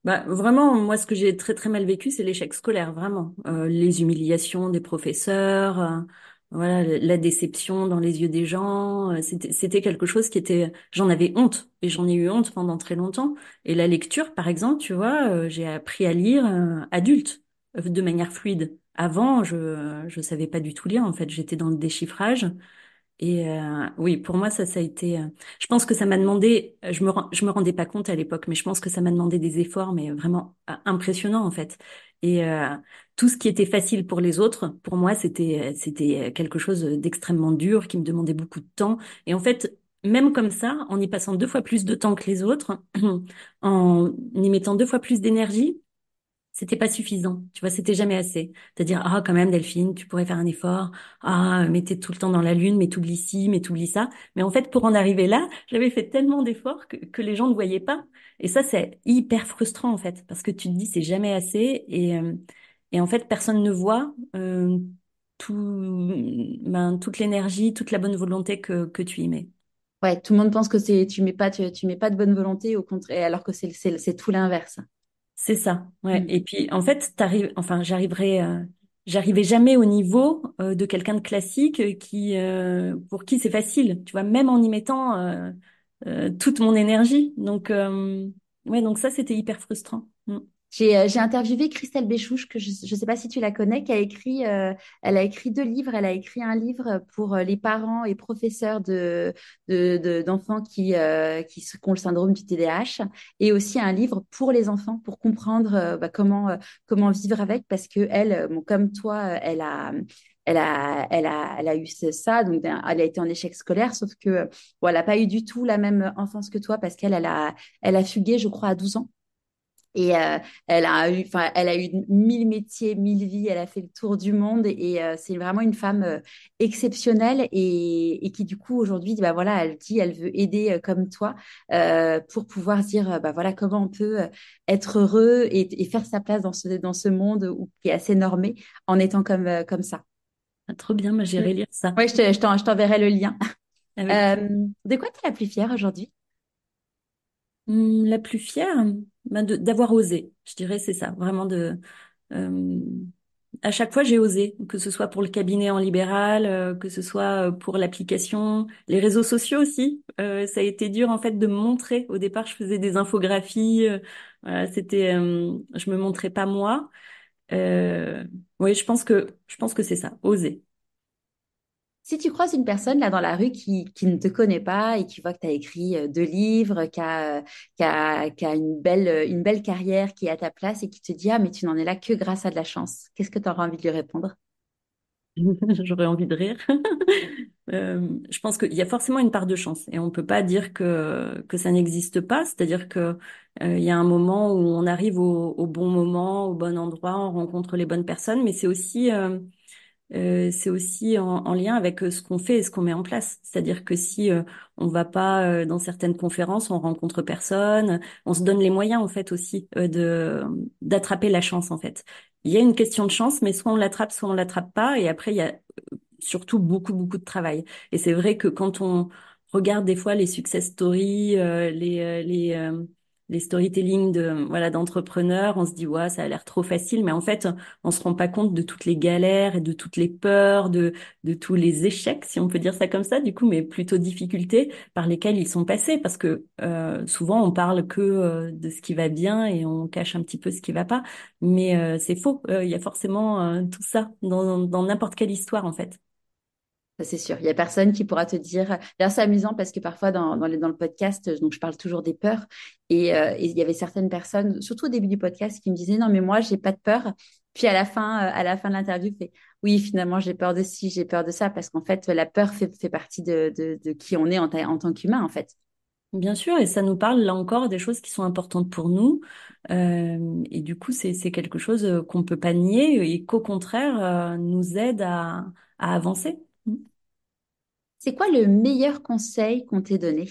Bah, vraiment, moi, ce que j'ai très très mal vécu, c'est l'échec scolaire, vraiment. Les humiliations des professeurs, voilà, la déception dans les yeux des gens. C'était quelque chose qui était, j'en avais honte et j'en ai eu honte pendant très longtemps. Et la lecture, par exemple, tu vois, j'ai appris à lire adulte, de manière fluide. Avant, je savais pas du tout lire. En fait, j'étais dans le déchiffrage. Et oui, pour moi, ça a été. Je pense que ça m'a demandé. Je me rendais pas compte à l'époque, mais je pense que ça m'a demandé des efforts, mais vraiment impressionnants en fait. Et tout ce qui était facile pour les autres, pour moi, c'était quelque chose d'extrêmement dur, qui me demandait beaucoup de temps. Et en fait, même comme ça, en y passant 2 fois plus de temps que les autres, en y mettant 2 fois plus d'énergie, c'était pas suffisant, tu vois, c'était jamais assez. C'est-à-dire, ah, quand même, Delphine, tu pourrais faire un effort. Ah, mais t'es tout le temps dans la lune, mais t'oublies ci, mais t'oublies ça. Mais en fait, pour en arriver là, j'avais fait tellement d'efforts que les gens ne voyaient pas. Et ça, c'est hyper frustrant, en fait, parce que tu te dis, c'est jamais assez. Et en fait, personne ne voit tout, toute l'énergie, toute la bonne volonté que tu y mets. Ouais, tout le monde pense que tu mets pas de bonne volonté, au contraire, alors que c'est tout l'inverse. C'est ça, ouais. Mm. Et puis en fait, j'arrivais jamais au niveau de quelqu'un de classique pour qui c'est facile, tu vois, même en y mettant toute mon énergie. Donc ouais, donc ça c'était hyper frustrant. Mm. J'ai interviewé Christelle Béchouche, que je ne sais pas si tu la connais, qui a écrit, elle a écrit 2 livres. Elle a écrit un livre pour les parents et professeurs d'enfants qui ont le syndrome du TDAH, et aussi un livre pour les enfants, pour comprendre comment vivre avec, parce que elle, bon, comme toi, elle a eu ça, donc elle a été en échec scolaire, sauf que bon, elle n'a pas eu du tout la même enfance que toi, parce elle a fugué, je crois, à 12 ans. Et elle a eu 1000 métiers, 1000 vies, elle a fait le tour du monde, et c'est vraiment une femme exceptionnelle, et qui du coup aujourd'hui, bah voilà, elle dit, elle veut aider comme toi, pour pouvoir se dire, bah voilà, comment on peut être heureux et faire sa place dans ce monde qui est assez normé, en étant comme ça. Ah, trop bien, moi Mm. j'irai lire ça Ouais, je t'enverrai le lien. avec De quoi tu es la plus fière aujourd'hui? la plus fière, ben, d'avoir osé. Je dirais c'est ça, vraiment de euh, à chaque fois, j'ai osé, que ce soit pour le cabinet en libéral, que ce soit pour l'application, les réseaux sociaux aussi. Ça a été dur en fait de me montrer. Au départ, je faisais des infographies. Voilà, je me montrais pas moi. Euh, oui, je pense que c'est ça, oser. Si tu croises une personne là dans la rue qui ne te connaît pas et qui voit que tu as écrit 2 livres, qui a une belle carrière, qui est à ta place, et qui te dit, ah, mais tu n'en es là que grâce à de la chance, qu'est-ce que tu auras envie de lui répondre? J'aurais envie de rire. Je pense qu'il y a forcément une part de chance et on peut pas dire que ça n'existe pas. C'est-à-dire que il y a un moment où on arrive au bon moment, au bon endroit, on rencontre les bonnes personnes, mais c'est aussi en lien avec ce qu'on fait et ce qu'on met en place. C'est-à-dire que si on va pas dans certaines conférences, on rencontre personne, on se donne les moyens en fait aussi de d'attraper la chance en fait. Il y a une question de chance, mais soit on l'attrape pas, et après il y a surtout beaucoup beaucoup de travail. Et c'est vrai que quand on regarde des fois les success stories, les storytelling d'entrepreneurs, on se dit ouais, ça a l'air trop facile, mais en fait on se rend pas compte de toutes les galères et de toutes les peurs, de tous les échecs, si on peut dire ça comme ça, du coup, mais plutôt difficultés par lesquelles ils sont passés, parce que souvent on parle que de ce qui va bien et on cache un petit peu ce qui va pas, mais c'est faux. Il y a forcément tout ça dans n'importe quelle histoire en fait. Ça, c'est sûr. Il y a personne qui pourra te dire. D'ailleurs, c'est amusant parce que parfois, dans le podcast, donc je parle toujours des peurs. Et il y avait certaines personnes, surtout au début du podcast, qui me disaient, non, mais moi, j'ai pas de peur. Puis à la fin de l'interview, fait, oui, finalement, j'ai peur de ci, j'ai peur de ça, parce qu'en fait, la peur fait partie de qui on est en tant qu'humain, en fait. Bien sûr, et ça nous parle là encore des choses qui sont importantes pour nous. Et du coup, c'est quelque chose qu'on peut pas nier et qu'au contraire nous aide à avancer. C'est quoi le meilleur conseil qu'on t'ait donné?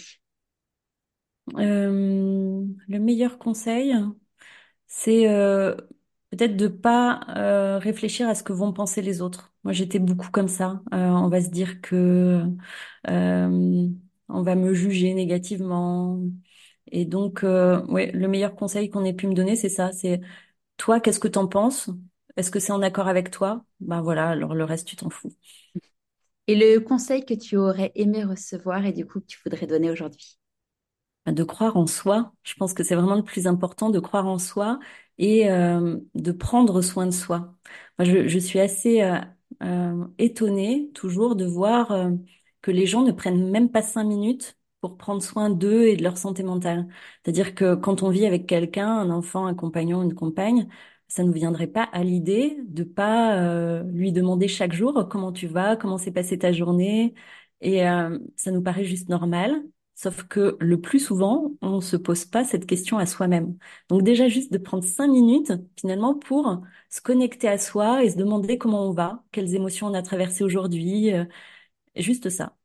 Le meilleur conseil, c'est peut-être de pas réfléchir à ce que vont penser les autres. Moi, j'étais beaucoup comme ça. On va se dire que euh, on va me juger négativement. Et donc, ouais, le meilleur conseil qu'on ait pu me donner, c'est ça. C'est toi, qu'est-ce que t'en penses? Est-ce que c'est en accord avec toi? Ben voilà, alors le reste, tu t'en fous. Et le conseil que tu aurais aimé recevoir et du coup que tu voudrais donner aujourd'hui? De croire en soi. Je pense que c'est vraiment le plus important, de croire en soi et de prendre soin de soi. Moi, je suis assez étonnée toujours de voir que les gens ne prennent même pas 5 minutes pour prendre soin d'eux et de leur santé mentale. C'est-à-dire que quand on vit avec quelqu'un, un enfant, un compagnon, une compagne, ça ne nous viendrait pas à l'idée de pas lui demander chaque jour comment tu vas, comment s'est passée ta journée. Et ça nous paraît juste normal. Sauf que le plus souvent, on se pose pas cette question à soi-même. Donc déjà juste de prendre 5 minutes finalement pour se connecter à soi et se demander comment on va, quelles émotions on a traversées aujourd'hui, juste ça.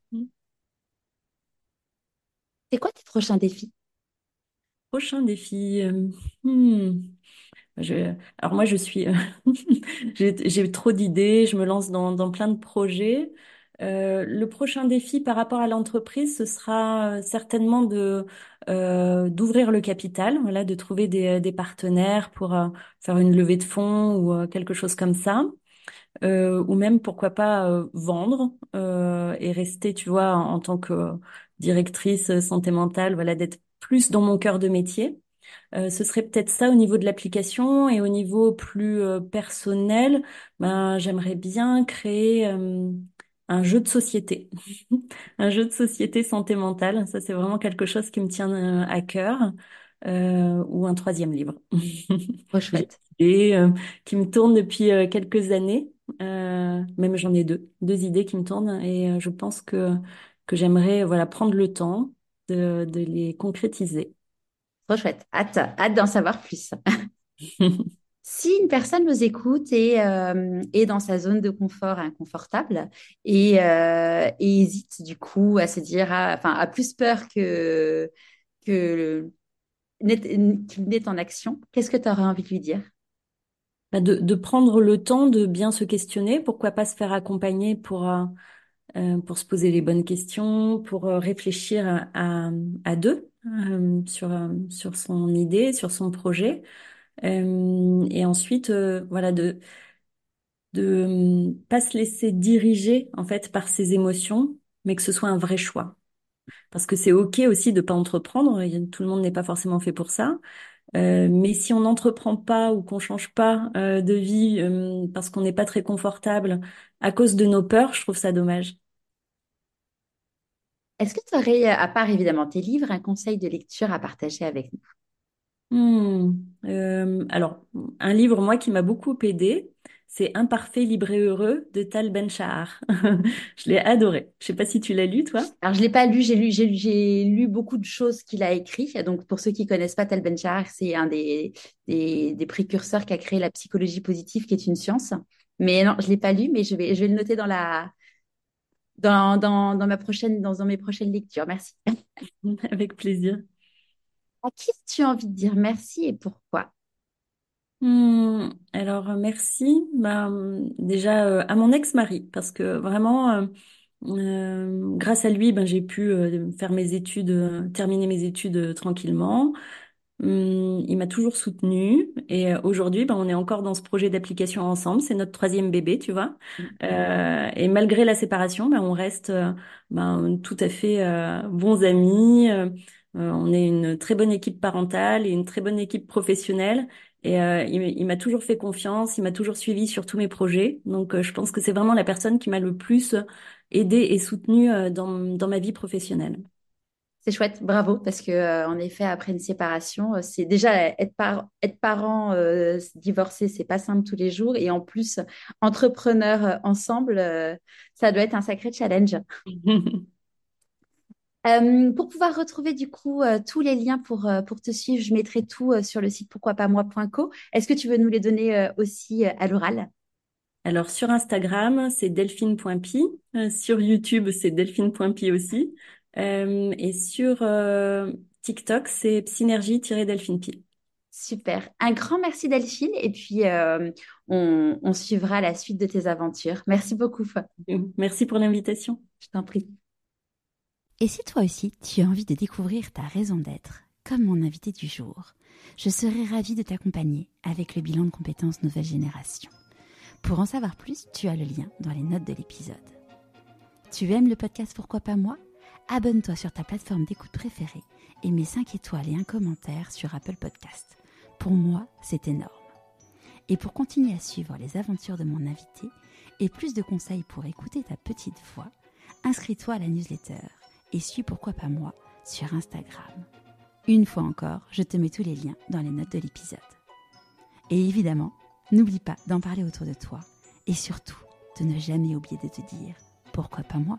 C'est quoi tes prochains défis? Prochain défi. Hmm, alors moi je suis, j'ai trop d'idées, je me lance dans plein de projets. Le prochain défi par rapport à l'entreprise, ce sera certainement d'ouvrir le capital, voilà, de trouver des partenaires pour faire une levée de fonds ou quelque chose comme ça. Ou même pourquoi pas vendre et rester, tu vois, en tant que directrice santé mentale, voilà, d'être plus dans mon cœur de métier. Ce serait peut-être ça au niveau de l'application et au niveau plus personnel, ben, j'aimerais bien créer un jeu de société, un jeu de société santé mentale. Ça, c'est vraiment quelque chose qui me tient à cœur, ou un troisième livre. Trop J'ai chouette. une idée qui me tourne depuis quelques années. Même j'en ai deux idées qui me tournent et je pense que j'aimerais voilà prendre le temps de les concrétiser. Trop chouette. Hâte d'en savoir plus. Si une personne nous écoute et est dans sa zone de confort inconfortable et hésite du coup à se dire, enfin, a plus peur que qu'il n'est en action, qu'est-ce que tu aurais envie de lui dire? Bah, de prendre le temps de bien se questionner, pourquoi pas se faire accompagner pour se poser les bonnes questions, pour réfléchir à deux sur son idée, sur son projet. Et ensuite, voilà, de pas se laisser diriger en fait par ses émotions, mais que ce soit un vrai choix. Parce que c'est OK aussi de pas entreprendre, tout le monde n'est pas forcément fait pour ça. Mais si on n'entreprend pas ou qu'on change pas de vie parce qu'on n'est pas très confortable à cause de nos peurs, je trouve ça dommage. Est-ce que tu aurais, à part évidemment tes livres, un conseil de lecture à partager avec nous? Hmm. Alors, un livre, moi, qui m'a beaucoup aidé, c'est Imparfait, libre et heureux de Tal Ben-Shahar. Je l'ai adoré. Je sais pas si tu l'as lu, toi. Alors, je l'ai pas lu, j'ai lu beaucoup de choses qu'il a écrit. Donc, pour ceux qui connaissent pas Tal Ben-Shahar, c'est un des précurseurs qui a créé la psychologie positive, qui est une science. Mais non, je l'ai pas lu, mais je vais le noter dans dans mes prochaines lectures. Merci. Avec plaisir. À qui as-tu envie de dire merci et pourquoi? Alors, merci. Bah, déjà, à mon ex-mari, parce que vraiment, grâce à lui, ben, j'ai pu faire mes études, terminer mes études tranquillement. Il m'a toujours soutenue et aujourd'hui, ben, on est encore dans ce projet d'application ensemble. C'est notre troisième bébé, tu vois. Et malgré la séparation, ben, on reste ben, tout à fait bons amis. On est une très bonne équipe parentale et une très bonne équipe professionnelle. Et il m'a toujours fait confiance, il m'a toujours suivi sur tous mes projets. Donc, je pense que c'est vraiment la personne qui m'a le plus aidée et soutenue dans ma vie professionnelle. C'est chouette, bravo, parce que en effet, après une séparation, c'est déjà être parent divorcé, c'est pas simple tous les jours, et en plus, entrepreneur ensemble, ça doit être un sacré challenge. Pour pouvoir retrouver du coup tous les liens pour te suivre, je mettrai tout sur le site pourquoipasmoi.co. Est-ce que tu veux nous les donner aussi à l'oral? Alors sur Instagram, c'est delphine.pi. Sur YouTube, c'est delphine.pi aussi. Et sur TikTok, c'est psynergie-delphine-pi. Super. Un grand merci Delphine, et puis on suivra la suite de tes aventures. Merci beaucoup. Merci pour l'invitation. Je t'en prie. Et si toi aussi tu as envie de découvrir ta raison d'être, comme mon invité du jour, je serai ravie de t'accompagner avec le bilan de compétences nouvelle génération. Pour en savoir plus, tu as le lien dans les notes de l'épisode. Tu aimes le podcast Pourquoi pas moi ? Abonne-toi sur ta plateforme d'écoute préférée et mets 5 étoiles et un commentaire sur Apple Podcast. Pour moi, c'est énorme. Et pour continuer à suivre les aventures de mon invité et plus de conseils pour écouter ta petite voix, inscris-toi à la newsletter et suis Pourquoi pas moi sur Instagram. Une fois encore, je te mets tous les liens dans les notes de l'épisode. Et évidemment, n'oublie pas d'en parler autour de toi et surtout de ne jamais oublier de te dire « Pourquoi pas moi ?»